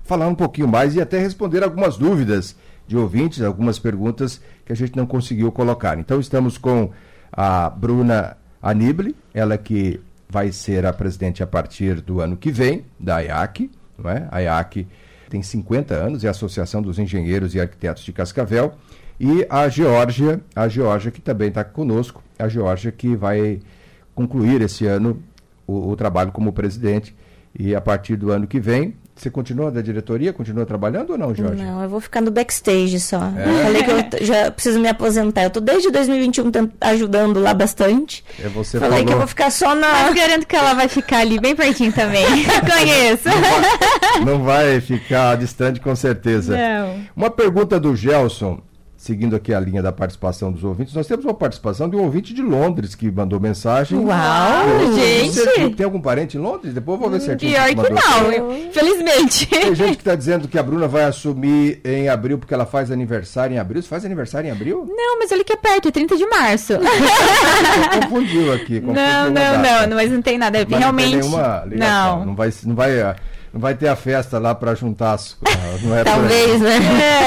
falar um pouquinho mais e até responder algumas dúvidas de ouvintes, algumas perguntas que a gente não conseguiu colocar. Então estamos com a Bruna Anibale, ela que vai ser a presidente a partir do ano que vem, da AIAC, não é? A AIAC tem 50 anos, é a Associação dos Engenheiros e Arquitetos de Cascavel, e a Geórgia que também está conosco, a Geórgia que vai concluir esse ano o trabalho como presidente, e a partir do ano que vem, você continua da diretoria, continua trabalhando ou não, Geórgia? Não, eu vou ficar no backstage só. Eu falei que eu já preciso me aposentar. Eu tô desde 2021 ajudando lá bastante. Você falei que eu vou ficar só na... Mas garanto que ela vai ficar ali bem pertinho também. Conheço. Não vai ficar distante, com certeza. Não. Uma pergunta do Gelson, seguindo aqui a linha da participação dos ouvintes. Nós temos uma participação de um ouvinte de Londres que mandou mensagem. Uau, gente! Você tem algum parente em Londres? Depois eu vou ver certinho. Pior que não, infelizmente. Tem gente que está dizendo que a Bruna vai assumir em abril porque ela faz aniversário em abril. Você faz aniversário em abril? Não, mas olha que é perto, é 30 de março. Confundiu aqui. Não, mas não tem nada. Mas realmente. Não tem nenhuma ligação. Não vai ter a festa lá para juntar as... Não é talvez, né?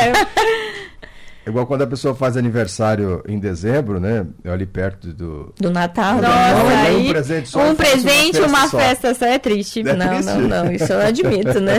É igual quando a pessoa faz aniversário em dezembro, né? Ali perto do Natal. Nossa, aí, um presente só, uma festa só é triste. Não, isso eu admito, né?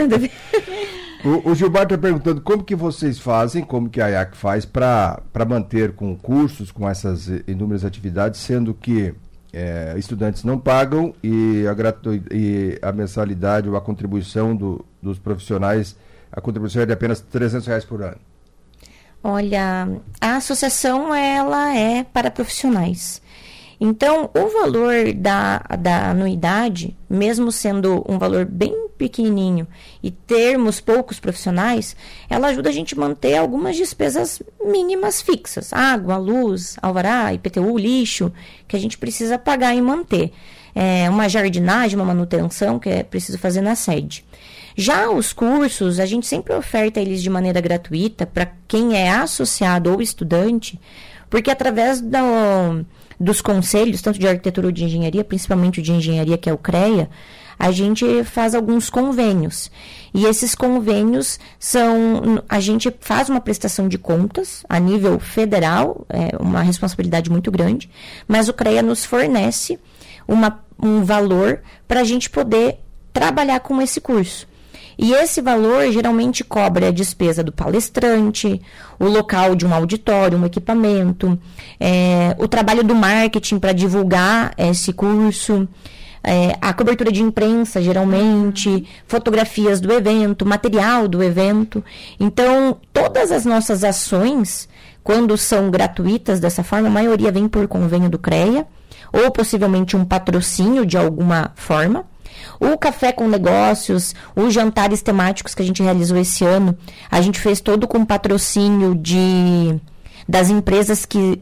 O Gilmar está perguntando como que vocês fazem, como que a AIAC faz para manter com cursos, com essas inúmeras atividades, sendo que estudantes não pagam e a mensalidade ou a contribuição dos profissionais, a contribuição é de apenas R$300 por ano. Olha, a associação ela é para profissionais. Então, o valor da anuidade, mesmo sendo um valor bem pequenininho e termos poucos profissionais, ela ajuda a gente a manter algumas despesas mínimas fixas. Água, luz, alvará, IPTU, lixo, que a gente precisa pagar e manter. Uma jardinagem, uma manutenção que é preciso fazer na sede. Já os cursos, a gente sempre oferta eles de maneira gratuita para quem é associado ou estudante, porque através dos conselhos, tanto de arquitetura ou de engenharia, principalmente o de engenharia, que é o CREA, a gente faz alguns convênios. E esses convênios a gente faz uma prestação de contas a nível federal, é uma responsabilidade muito grande, mas o CREA nos fornece um valor para a gente poder trabalhar com esse curso. E esse valor geralmente cobre a despesa do palestrante, o local de um auditório, um equipamento, o trabalho do marketing para divulgar esse curso, a cobertura de imprensa, geralmente, fotografias do evento, material do evento. Então, todas as nossas ações, quando são gratuitas dessa forma, a maioria vem por convênio do CREA, ou possivelmente um patrocínio de alguma forma. O Café com Negócios, os jantares temáticos que a gente realizou esse ano, a gente fez todo com patrocínio das empresas que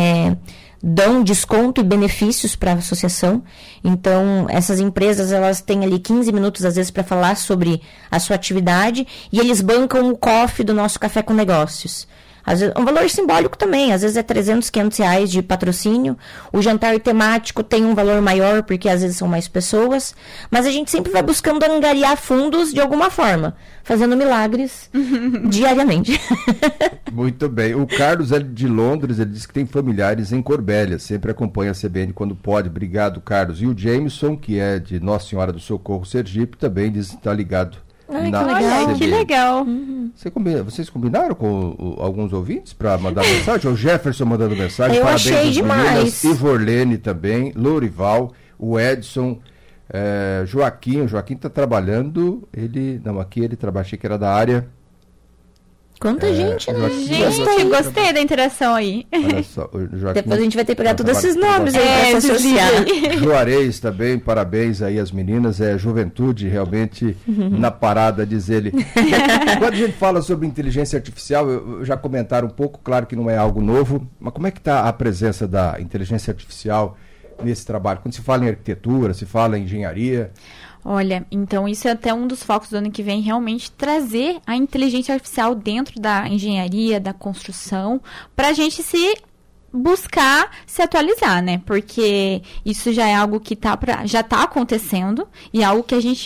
dão desconto e benefícios para a associação. Então, essas empresas, elas têm ali 15 minutos, às vezes, para falar sobre a sua atividade, e eles bancam o coffee do nosso Café com Negócios. Às vezes, um valor simbólico também, às vezes é R$300, R$500 de patrocínio. O jantar temático tem um valor maior, porque às vezes são mais pessoas. Mas a gente sempre vai buscando angariar fundos de alguma forma, fazendo milagres diariamente. Muito bem. O Carlos é de Londres, ele disse que tem familiares em Corbélia, sempre acompanha a CBN quando pode. Obrigado, Carlos. E o Jameson, que é de Nossa Senhora do Socorro, Sergipe, também diz que está ligado. Que legal. Vocês combinaram com alguns ouvintes para mandar mensagem? O Jefferson mandando mensagem. Eu Parabéns achei demais. Ivorlene também, Lourival, o Edson, Joaquim. O Joaquim está trabalhando. Aqui ele trabalha, achei que era da área. Quanta gente, né? Gente, gostei da interação aí. Olha só, depois a gente vai ter que pegar todos esses nomes aí para se associar. Juarez também, parabéns aí às meninas, juventude realmente na parada, diz ele. Quando a gente fala sobre inteligência artificial, já comentaram um pouco, claro que não é algo novo, mas como é que está a presença da inteligência artificial nesse trabalho? Quando se fala em arquitetura, se fala em engenharia... Olha, então isso é até um dos focos do ano que vem, realmente trazer a inteligência artificial dentro da engenharia, da construção, para a gente buscar se atualizar, né? Porque isso já é algo que já está acontecendo e é algo que a gente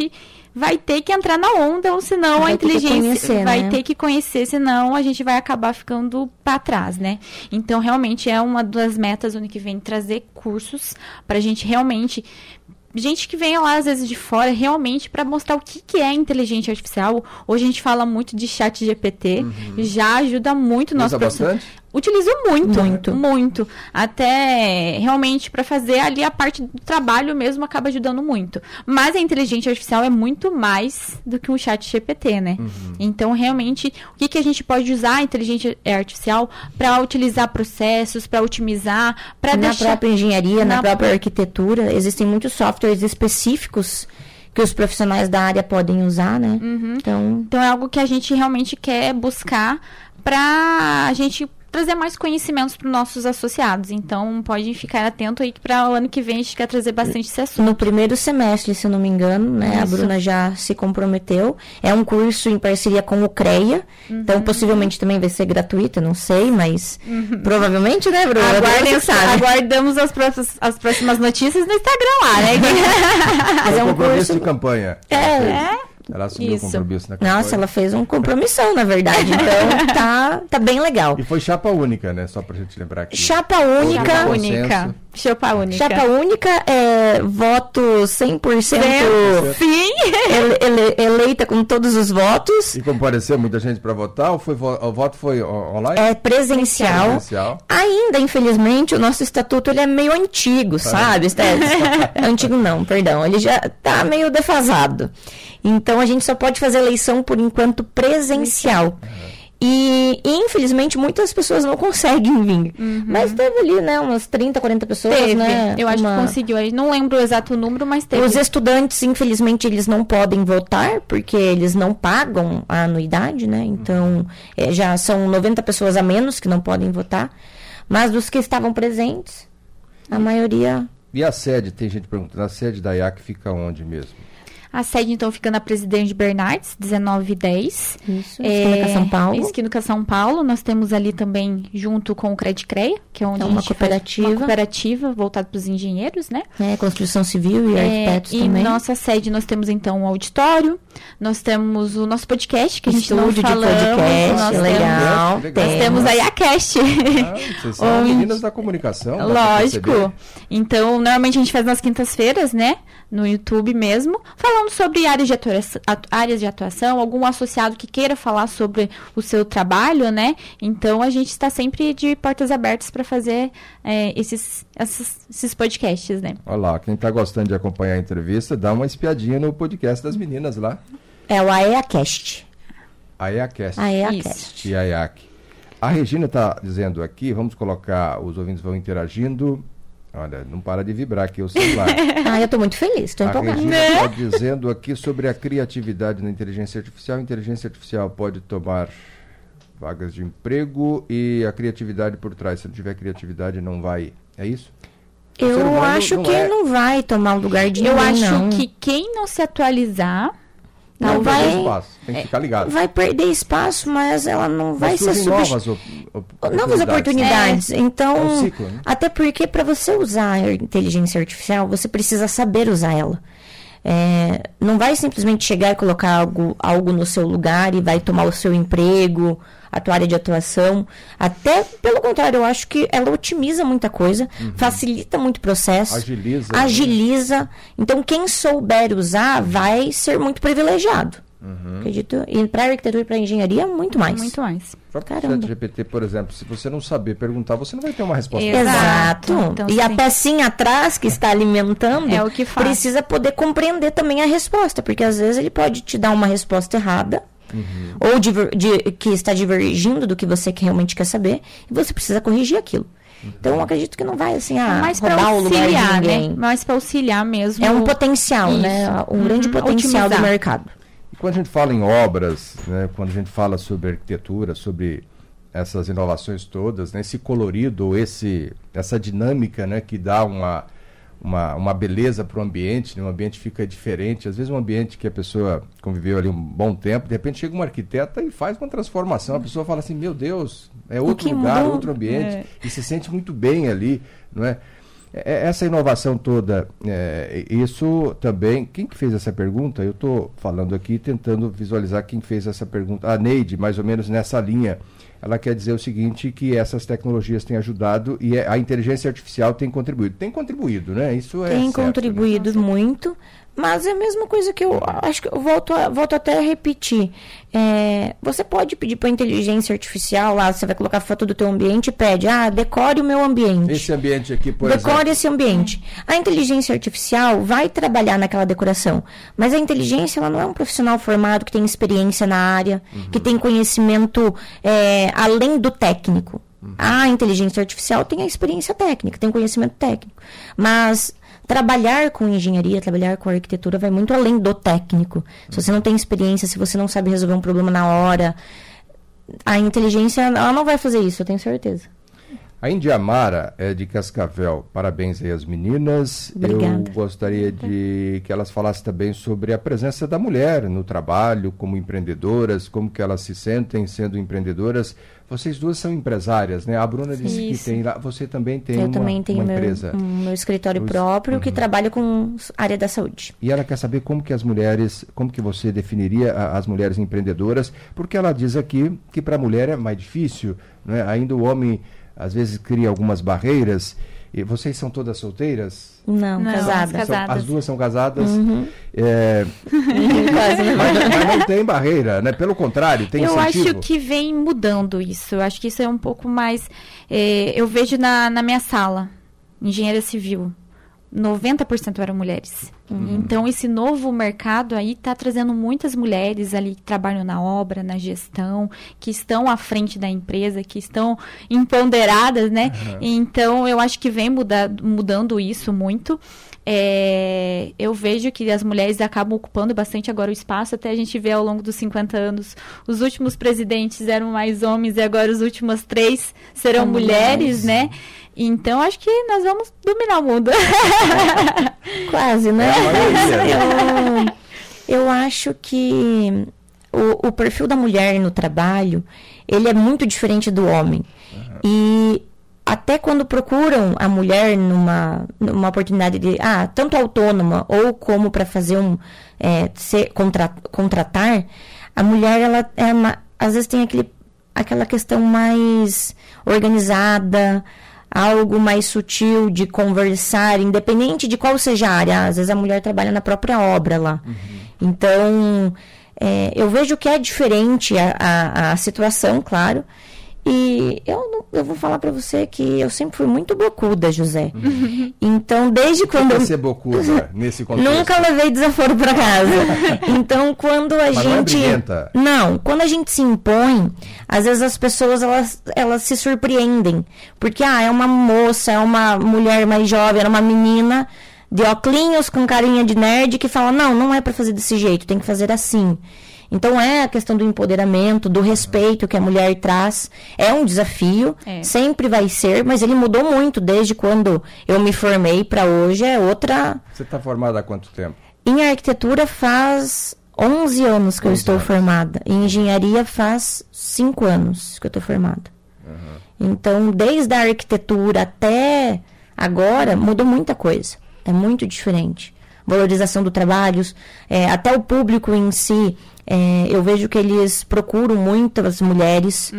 vai ter que entrar na onda, ou senão a inteligência vai ter que conhecer, senão a gente vai acabar ficando para trás, né? Então, realmente, é uma das metas do ano que vem, trazer cursos para a gente realmente... Gente que vem lá, às vezes, de fora, realmente, para mostrar o que é inteligência artificial. Hoje a gente fala muito de ChatGPT, já ajuda muito o nosso profissional. Utilizo muito. Até realmente para fazer ali a parte do trabalho mesmo acaba ajudando muito. Mas a inteligência artificial é muito mais do que um chat GPT, né? Então, realmente, o que a gente pode usar a inteligência artificial para utilizar processos, para otimizar, para deixar... Na própria engenharia, na própria arquitetura, existem muitos softwares específicos que os profissionais da área podem usar, né? Então é algo que a gente realmente quer buscar para a gente trazer mais conhecimentos para os nossos associados. Então, pode ficar atento aí que para o ano que vem a gente quer trazer bastante esse assunto. No primeiro semestre, se eu não me engano, né? Isso. A Bruna já se comprometeu. É um curso em parceria com o CREA. Então, possivelmente também vai ser gratuito, não sei, mas provavelmente, né, Bruna? Aguardamos as próximas notícias no Instagram lá, né? Mas é um curso de campanha. Ela assumiu o compromisso na campanha. Nossa, ela fez um compromissão, na verdade. Então, tá bem legal. E foi chapa única, né? Só pra gente lembrar aqui. Chapa única. Chapa única, voto 100%. Sim. Eleita com todos os votos. E compareceu muita gente para votar? Ou o voto foi online? É presencial. Ainda, infelizmente, o nosso estatuto ele é meio antigo, sabe, Stés? Antigo não, perdão. Ele já tá meio defasado. Então, a gente só pode fazer eleição, por enquanto, presencial. E, infelizmente, muitas pessoas não conseguem vir. Mas teve ali, né, umas 30, 40 pessoas, né? Eu acho que conseguiu. Eu não lembro o exato número, mas teve. Os estudantes, infelizmente, eles não podem votar, porque eles não pagam a anuidade, né? Então, já são 90 pessoas a menos que não podem votar. Mas dos que estavam presentes, a maioria... E a sede? Tem gente perguntando, a sede da IAC fica onde mesmo? A sede, então, fica na Presidente Bernardes, 1910. Isso, Esquina São Paulo. Esquina São Paulo. Nós temos ali também, junto com o Credicreia, que é onde a gente cooperativa. Faz uma cooperativa voltada para os engenheiros, né? Construção civil e arquitetos também. E nossa sede, nós temos, então, um auditório. Nós temos o nosso podcast, que a gente não falamos. Estúdio de podcast, legal. Nós temos a IACast. Vocês são meninas da comunicação. Lógico. Então, normalmente a gente faz nas quintas-feiras, né? No YouTube mesmo, falando sobre áreas de atuação, algum associado que queira falar sobre o seu trabalho, né? Então, a gente está sempre de portas abertas para fazer esses podcasts, né? Olha lá, quem está gostando de acompanhar a entrevista, dá uma espiadinha no podcast das meninas lá. É o AEAcast. AEAcast. AEAcast. E a IAC. A Regina está dizendo aqui, vamos colocar, os ouvintes vão interagindo. Olha, não para de vibrar aqui o celular. Eu estou muito feliz, estou empolgada. A Regina está dizendo aqui sobre a criatividade na inteligência artificial. A inteligência artificial pode tomar vagas de emprego e a criatividade por trás. Se não tiver criatividade, não vai. É isso? Eu acho que não vai tomar o lugar de ninguém, Eu acho que quem não se atualizar... Não vai perder espaço, tem que ficar ligado. Vai perder espaço, mas ela não vai ser novas oportunidades. Então, é um ciclo, né? Até porque para você usar a inteligência artificial, você precisa saber usar ela. Não vai simplesmente chegar e colocar algo no seu lugar e vai tomar o seu emprego, a tua área de atuação. Até, pelo contrário, eu acho que ela otimiza muita coisa, facilita muito o processo, agiliza. Então, quem souber usar vai ser muito privilegiado. Acredito. E para arquitetura e para engenharia, muito mais. Muito mais. O chat GPT, por exemplo, se você não saber perguntar, você não vai ter uma resposta. Exato. Então, e a pecinha atrás que está alimentando é o que faz. Precisa poder compreender também a resposta, porque às vezes ele pode te dar uma resposta errada, ou que está divergindo do que você realmente quer saber, e você precisa corrigir aquilo. Então, eu acredito que não vai, assim, roubar o lugar de ninguém. Né? Mas para auxiliar mesmo. É um potencial, né? Um grande potencial do mercado. E quando a gente fala em obras, né? Quando a gente fala sobre arquitetura, sobre essas inovações todas, né? Esse colorido, essa dinâmica, né? Que dá uma beleza para o ambiente, né? O ambiente fica diferente. Às vezes um ambiente que a pessoa conviveu ali um bom tempo, de repente chega uma arquiteta e faz uma transformação. A pessoa fala assim, meu Deus, é outro lugar, outro ambiente, e se sente muito bem ali, não é? Essa inovação toda, isso também... Quem que fez essa pergunta? Eu estou falando aqui, tentando visualizar quem fez essa pergunta. A Neide, mais ou menos nessa linha. Ela quer dizer o seguinte, que essas tecnologias têm ajudado e a inteligência artificial tem contribuído. Tem contribuído, né? Isso é Tem certo, contribuído, né? Muito, mas é a mesma coisa que eu acho que eu volto até a repetir. Você pode pedir para a inteligência artificial, lá você vai colocar a foto do teu ambiente e pede, decore o meu ambiente. Esse ambiente aqui, por exemplo. Decore esse ambiente. A inteligência artificial vai trabalhar naquela decoração, mas a inteligência ela não é um profissional formado que tem experiência na área, que tem conhecimento além do técnico. A inteligência artificial tem a experiência técnica, tem conhecimento técnico, mas trabalhar com engenharia, trabalhar com arquitetura vai muito além do técnico. Se você não tem experiência, se você não sabe resolver um problema na hora, a inteligência ela não vai fazer isso, eu tenho certeza. A Indiamara é de Cascavel. Parabéns aí às meninas. Obrigada. Eu gostaria de que elas falassem também sobre a presença da mulher no trabalho, como empreendedoras, como que elas se sentem sendo empreendedoras. Vocês duas são empresárias, né? A Bruna disse que tem lá, você também tem uma empresa. Meu escritório próprio que trabalha com a área da saúde. E ela quer saber como que as mulheres, como que você definiria as mulheres empreendedoras, porque ela diz aqui que para a mulher é mais difícil, né? Ainda o homem às vezes cria algumas barreiras. E vocês são todas solteiras? Não, casadas. As duas são casadas. Uhum. Mas não tem barreira, né? Pelo contrário, tem incentivo. Eu acho que vem mudando isso. Eu acho que isso é um pouco mais... eu vejo na minha sala, engenharia civil, 90% eram mulheres. Então, esse novo mercado aí está trazendo muitas mulheres ali que trabalham na obra, na gestão, que estão à frente da empresa, que estão empoderadas, né? Então, eu acho que vem mudando isso muito. Eu vejo que as mulheres acabam ocupando bastante agora o espaço, até a gente vê ao longo dos 50 anos, os últimos presidentes eram mais homens e agora os últimos 3 serão mulheres, né? Então, acho que nós vamos dominar o mundo. Quase, né? Eu acho que o perfil da mulher no trabalho, ele é muito diferente do homem. E até quando procuram a mulher numa oportunidade de, tanto autônoma ou como para fazer contratar, a mulher, ela às vezes tem aquela questão mais organizada, algo mais sutil de conversar, independente de qual seja a área. Às vezes a mulher trabalha na própria obra lá. Então, eu vejo que é diferente a situação, claro. E eu vou falar pra você que eu sempre fui muito bocuda, José. Então, desde quando... Você ser bocuda nesse contexto? Nunca levei desaforo pra casa. Então, quando a gente... Não, quando a gente se impõe, às vezes as pessoas, elas se surpreendem. Porque, é uma moça, é uma mulher mais jovem, era uma menina de óculos com carinha de nerd que fala, não é pra fazer desse jeito, tem que fazer assim. Então, é a questão do empoderamento, do respeito que a mulher traz. É um desafio, sempre vai ser, mas ele mudou muito desde quando eu me formei para hoje. É outra... Você está formada há quanto tempo? Em arquitetura faz 11 anos que eu estou formada. Em engenharia faz 5 anos que eu estou formada. Então, desde a arquitetura até agora, mudou muita coisa. É muito diferente. Valorização do trabalho, até o público em si... eu vejo que eles procuram muitas mulheres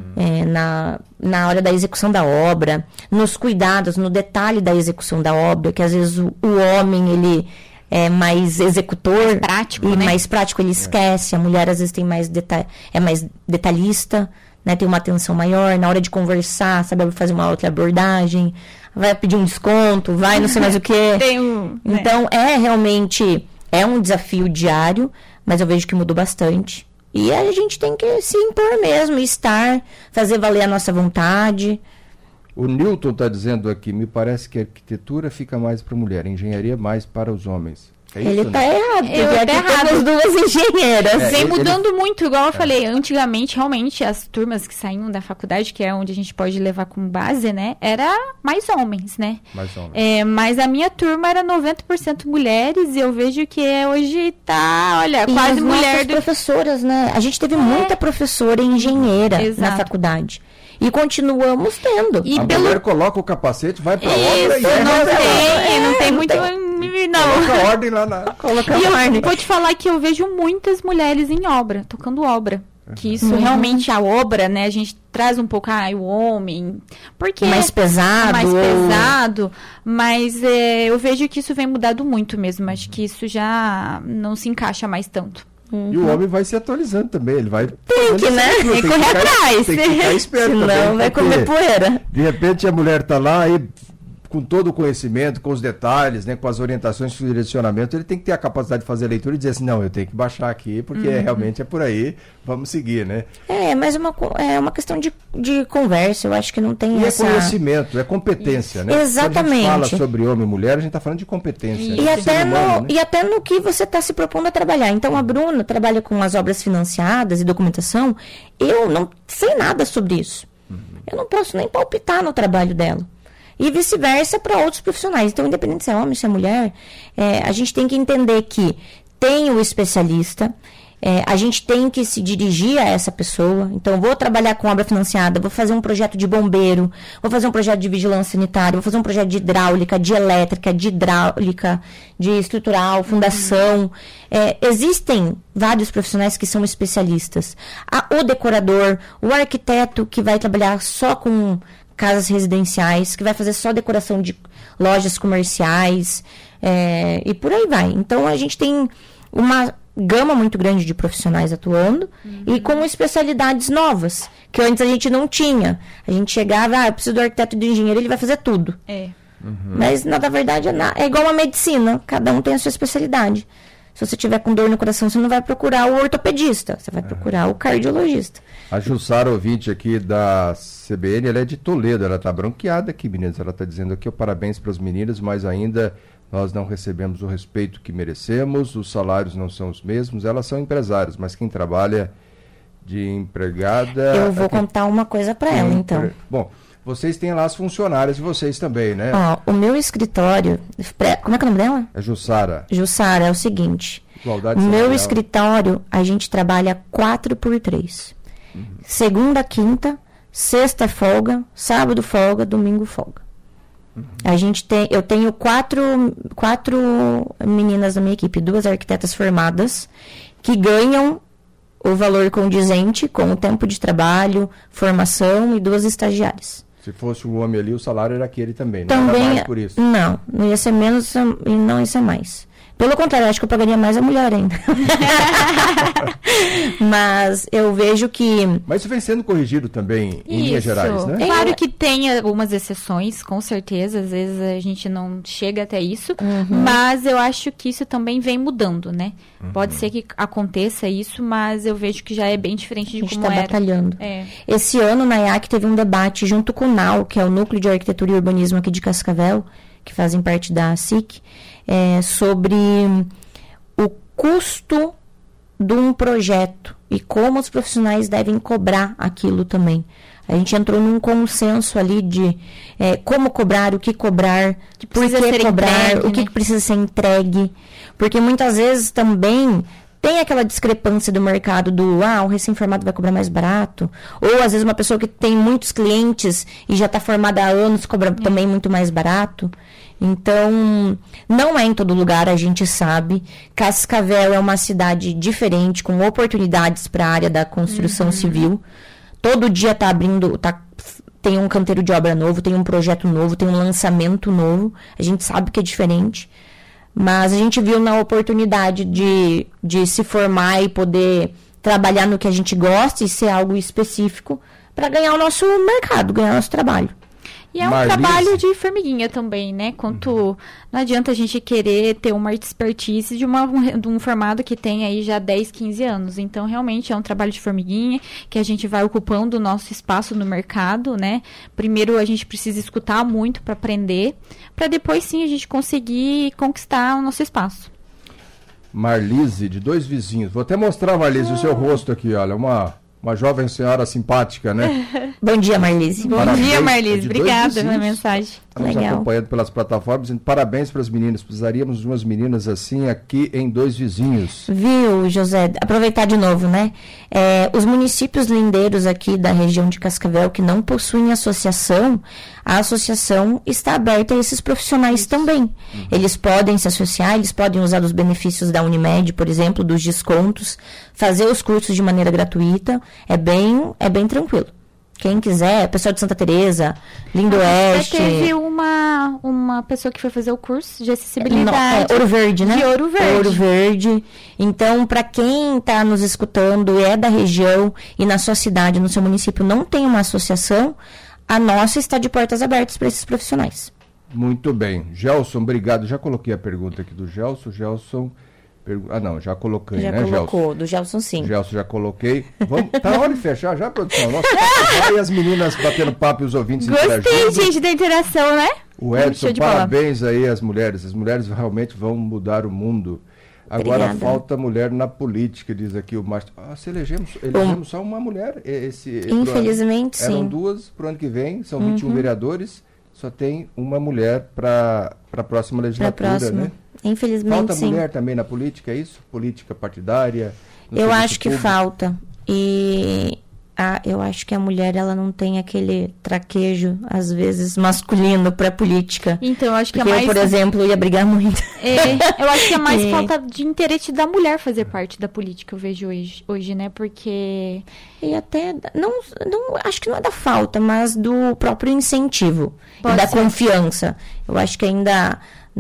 na hora da execução da obra, nos cuidados, no detalhe da execução da obra, que às vezes o homem, ele é mais executor, mais prático, ele esquece. A mulher às vezes tem mais é mais detalhista, né? Tem uma atenção maior na hora de conversar, sabe fazer uma outra abordagem, vai pedir um desconto, vai não sei mais o quê. Então, realmente um desafio diário, mas eu vejo que mudou bastante. E a gente tem que se impor mesmo, fazer valer a nossa vontade. O Newton está dizendo aqui, me parece que a arquitetura fica mais para a mulher, a engenharia mais para os homens. Ele está errado, porque aqui temos 2 engenheiras. Vem mudando muito, igual eu falei, antigamente, realmente, as turmas que saíam da faculdade, que é onde a gente pode levar como base, né, era mais homens, né? Mais homens. Mas a minha turma era 90% mulheres, e eu vejo que hoje tá, olha, quase mulher... professoras, né? A gente teve muita professora engenheira na faculdade. E continuamos tendo. E a mulher coloca o capacete, vai pra obra e não tem muito... Não. Coloca ordem lá na... Eu vou te falar que eu vejo muitas mulheres em obra, tocando obra. Que isso realmente, a obra, né, a gente traz um pouco, o homem, porque mais pesado, mas eu vejo que isso vem mudado muito mesmo, acho que isso já não se encaixa mais tanto. E o homem vai se atualizando também, ele vai... Tem que, né? Tem que correr atrás. Tem que ficar esperto senão também, vai comer poeira. De repente a mulher tá lá e com todo o conhecimento, com os detalhes, né, com as orientações de direcionamento, ele tem que ter a capacidade de fazer a leitura e dizer assim, não, eu tenho que baixar aqui, porque realmente é por aí, vamos seguir, né? Mas é uma questão de conversa, eu acho que não tem essa... E é conhecimento, é competência, né? Exatamente. Quando a gente fala sobre homem e mulher, a gente está falando de competência. E até no que você está se propondo a trabalhar. Então, a Bruna trabalha com as obras financiadas e documentação, eu não sei nada sobre isso. Eu não posso nem palpitar no trabalho dela. E vice-versa para outros profissionais. Então, independente se é homem, se é mulher, a gente tem que entender que tem o especialista, a gente tem que se dirigir a essa pessoa. Então, vou trabalhar com obra financiada, vou fazer um projeto de bombeiro, vou fazer um projeto de vigilância sanitária, vou fazer um projeto de hidráulica, de elétrica, de hidráulica, de estrutural, fundação. Existem vários profissionais que são especialistas. O decorador, o arquiteto que vai trabalhar só com casas residenciais, que vai fazer só decoração de lojas comerciais, e por aí vai. Então, a gente tem uma gama muito grande de profissionais atuando e com especialidades novas, que antes a gente não tinha. A gente chegava, eu preciso do arquiteto e do engenheiro, ele vai fazer tudo. Mas, na verdade, é igual a medicina, cada um tem a sua especialidade. Se você tiver com dor no coração, você não vai procurar o ortopedista, você vai procurar o cardiologista. A Jussara, ouvinte aqui da CBN, ela é de Toledo, ela está bronqueada aqui, meninas. Ela está dizendo aqui, parabéns para as meninas, mas ainda nós não recebemos o respeito que merecemos, os salários não são os mesmos, elas são empresárias, mas quem trabalha de empregada... Eu vou contar uma coisa para ela, então. Bom, vocês têm lá as funcionárias de vocês também, né? O meu escritório... Como é que é o nome dela? É Jussara. Jussara, é o seguinte. Igualdade meu salarial. Escritório, a gente trabalha 4x3. Segunda, quinta, sexta folga, sábado folga, domingo folga. Eu tenho quatro meninas da minha equipe, 2 arquitetas formadas, que ganham o valor condizente com o tempo de trabalho, formação, e 2 estagiárias. Se fosse um homem ali, o salário era aquele também, não era mais por isso. Não ia ser menos e não ia ser mais. Pelo contrário, acho que eu pagaria mais a mulher ainda. Mas eu vejo que... Mas isso vem sendo corrigido também, em linhas gerais, né? Claro que tem algumas exceções, com certeza. Às vezes a gente não chega até isso. Mas eu acho que isso também vem mudando, né? Pode ser que aconteça isso, mas eu vejo que já é bem diferente de como era. A gente está batalhando. Esse ano, na IAC, teve um debate junto com o NAU, que é o Núcleo de Arquitetura e Urbanismo aqui de Cascavel, que fazem parte da SIC, sobre o custo de um projeto e como os profissionais devem cobrar aquilo também. A gente entrou num consenso ali de como cobrar, o que cobrar, por que cobrar, entregue, o que precisa ser entregue. Porque muitas vezes também tem aquela discrepância do mercado do, o recém-formado vai cobrar mais barato. Ou, às vezes, uma pessoa que tem muitos clientes e já está formada há anos cobra também muito mais barato. Então, não é em todo lugar, a gente sabe. Cascavel é uma cidade diferente, com oportunidades para a área da construção civil. Todo dia está abrindo, tem um canteiro de obra novo, tem um projeto novo, tem um lançamento novo. A gente sabe que é diferente. Mas a gente viu na oportunidade de se formar e poder trabalhar no que a gente gosta e ser algo específico para ganhar o nosso mercado, ganhar o nosso trabalho. E é um trabalho de formiguinha também, né? Não adianta a gente querer ter uma expertise de um formado que tem aí já 10, 15 anos. Então, realmente, é um trabalho de formiguinha que a gente vai ocupando o nosso espaço no mercado, né? Primeiro, a gente precisa escutar muito para aprender, para depois, sim, a gente conseguir conquistar o nosso espaço. Marlise, de 2 vizinhos. Vou até mostrar, Marlise, o seu rosto aqui, olha, uma jovem senhora simpática, né? Bom dia, Marlise. Bom dia, Marlise. Obrigada pela mensagem. nos acompanhando pelas plataformas. Parabéns para as meninas. Precisaríamos de umas meninas assim aqui em Dois Vizinhos. Viu, José? Aproveitar de novo, né? Os municípios lindeiros aqui da região de Cascavel que não possuem associação, a associação está aberta a esses profissionais também. Eles podem se associar, eles podem usar dos benefícios da Unimed, por exemplo, dos descontos, fazer os cursos de maneira gratuita. É bem tranquilo. Quem quiser, pessoal de Santa Teresa, Lindo Oeste. Teve uma pessoa que foi fazer o curso de acessibilidade. Ouro Verde, né? De Ouro Verde. Ouro Verde. Então, para quem está nos escutando, é da região e na sua cidade, no seu município, não tem uma associação, a nossa está de portas abertas para esses profissionais. Muito bem. Gelson, obrigado. Já coloquei a pergunta aqui do Gelson. Gelson... já coloquei, já né, colocou, Gelson? do Gelson sim. Gelson, já coloquei. Tá na hora de fechar já, produção? Nossa, e as meninas batendo papo e os ouvintes interagindo. Gostei, gente, da interação, né? O Edson, parabéns aí às mulheres. As mulheres realmente vão mudar o mundo. Agora Obrigada. falta mulher na política, diz aqui o Márcio. Elegemos só uma mulher. Infelizmente, sim. Eram 2 para o ano que vem, são 21 vereadores, só tem uma mulher para a próxima legislatura, né? Infelizmente, falta sim. mulher também na política, é isso? Política partidária? Eu acho que falta. E eu acho que a mulher, ela não tem aquele traquejo, às vezes, masculino para política. Então, eu acho que eu, por exemplo, ia brigar muito. Eu acho que é mais falta de interesse da mulher fazer parte da política, eu vejo hoje, né? Porque... E até, não, acho que não é da falta, mas do próprio incentivo. Pode e da ser. confiança. Eu acho que ainda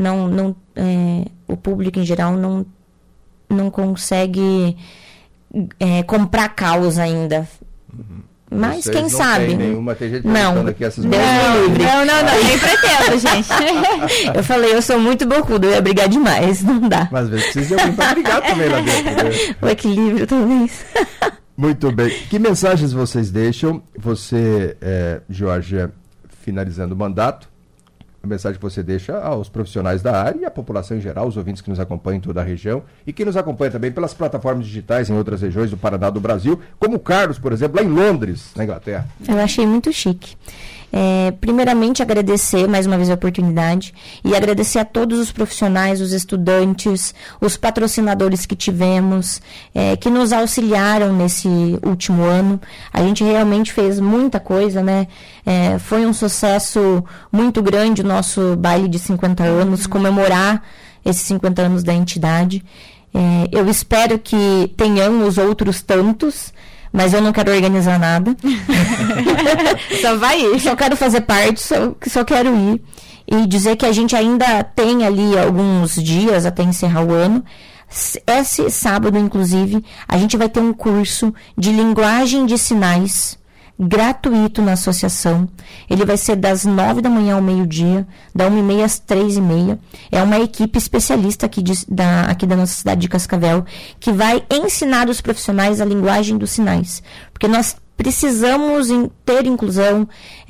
o público em geral não consegue comprar causa ainda. Mas Vocês quem não sabe? Tem nenhuma, tem gente Não, perguntando aqui essas Deus me livre. Não, nem pretendo, gente. Eu falei, eu sou muito bocudo, eu ia brigar demais, não dá. Mas às vezes precisa de alguém para brigar também lá dentro, né? O equilíbrio, talvez. Muito bem. Que mensagens vocês deixam? Você, Georgia, finalizando o mandato, a mensagem que você deixa aos profissionais da área e à população em geral, os ouvintes que nos acompanham em toda a região e que nos acompanham também pelas plataformas digitais em outras regiões do Paraná, do Brasil, como o Carlos, por exemplo, lá em Londres, na Inglaterra. Eu achei muito chique. Primeiramente, agradecer mais uma vez a oportunidade e agradecer a todos os profissionais, os estudantes, os patrocinadores que tivemos, que nos auxiliaram nesse último ano. A gente realmente fez muita coisa, né? Foi um sucesso muito grande o nosso baile de 50 anos, comemorar esses 50 anos da entidade. Eu espero que tenhamos outros tantos, mas eu não quero organizar nada. Só vai ir. Só quero fazer parte, só quero ir. E dizer que a gente ainda tem ali alguns dias até encerrar o ano. Esse sábado, inclusive, a gente vai ter um curso de linguagem de sinais gratuito na associação. Ele vai ser das 9 da manhã ao meio-dia, da 1h30 às 3h30. É uma equipe especialista aqui da nossa cidade de Cascavel, que vai ensinar os profissionais a linguagem dos sinais. Porque nós precisamos ter inclusão,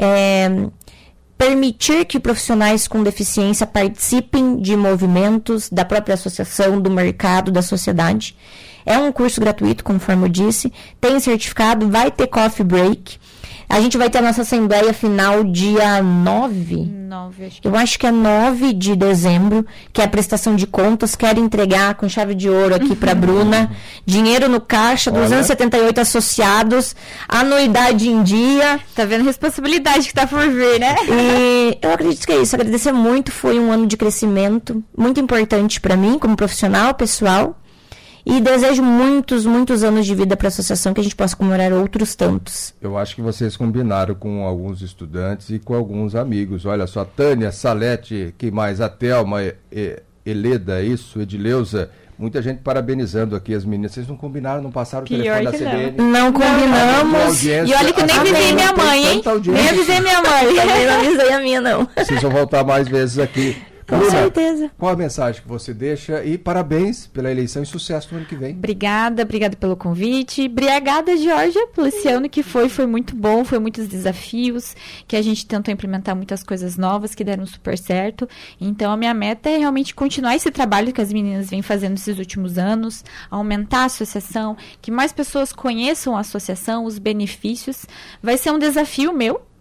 permitir que profissionais com deficiência participem de movimentos da própria associação, do mercado, da sociedade. É um curso gratuito, conforme eu disse. Tem certificado, vai ter coffee break. A gente vai ter a nossa assembleia final dia 9. Eu acho que é 9 de dezembro, que é a prestação de contas. Quero entregar com chave de ouro aqui para Bruna. Dinheiro no caixa, 278 associados, anuidade em dia. Tá vendo a responsabilidade que tá por vir, né? E eu acredito que é isso. Agradecer muito. Foi um ano de crescimento muito importante para mim, como profissional, pessoal. E desejo muitos, muitos anos de vida para a associação, que a gente possa comemorar outros tantos. Eu acho que vocês combinaram com alguns estudantes e com alguns amigos. Olha só, Tânia, Salete, quem mais? A Thelma, Eleda, isso, Edileuza. Muita gente parabenizando aqui as meninas. Vocês não combinaram, não passaram o telefone da CBN? Não combinamos. E olha que eu nem avisei minha mãe, hein? Nem avisei minha mãe. Também não avisei a minha, não. Vocês vão voltar mais vezes aqui. Com Bruna, certeza. Qual a mensagem que você deixa? E parabéns pela eleição e sucesso no ano que vem. Obrigada pelo convite. Obrigada, Georgia, por esse ano que foi muito bom, foi muitos desafios, que a gente tentou implementar muitas coisas novas que deram super certo. Então, a minha meta é realmente continuar esse trabalho que as meninas vêm fazendo nesses últimos anos, aumentar a associação, que mais pessoas conheçam a associação, os benefícios. Vai ser um desafio meu,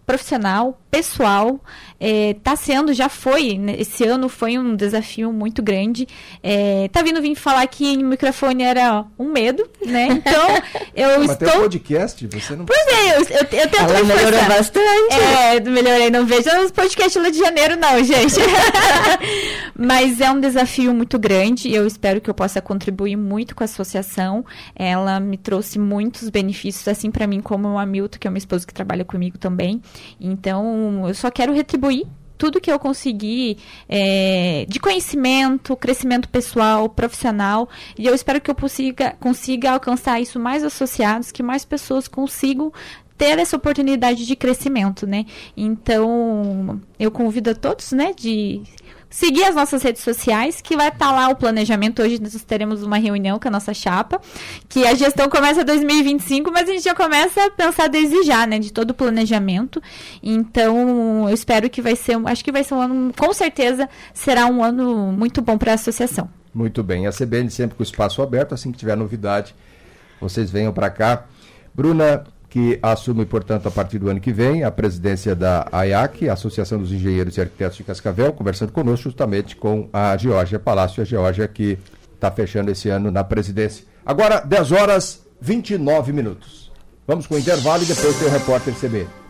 profissional, pessoal, já foi, né, esse ano foi um desafio muito grande. Tá vir falar aqui no microfone era um medo, né? Então, Mas estou... tem um podcast, você não... Pois é, eu tento... Ela melhorou bastante. Melhorei, não vejo os podcasts lá de janeiro não, gente. Mas é um desafio muito grande, eu espero que eu possa contribuir muito com a associação. Ela me trouxe muitos benefícios, assim, para mim, como o Hamilton, que é meu esposo que trabalha comigo também. Então, eu só quero retribuir tudo que eu consegui de conhecimento, crescimento pessoal, profissional, e eu espero que eu consiga alcançar isso mais associados, que mais pessoas consigam ter essa oportunidade de crescimento, né? Então, eu convido a todos, né, de seguir as nossas redes sociais, que vai estar lá o planejamento. Hoje nós teremos uma reunião com a nossa chapa, que a gestão começa em 2025, mas a gente já começa a pensar desde já, né, de todo o planejamento. Então, eu espero que acho que vai ser um ano, com certeza, será um ano muito bom para a associação. Muito bem, a CBN sempre com o espaço aberto, assim que tiver novidade, vocês venham para cá. Bruna, que assume, portanto, a partir do ano que vem, a presidência da AIAC, Associação dos Engenheiros e Arquitetos de Cascavel, conversando conosco justamente com a Geórgia Palácio, a Geórgia que está fechando esse ano na presidência. Agora, 10h29. Vamos com o intervalo e depois tem o repórter CBN.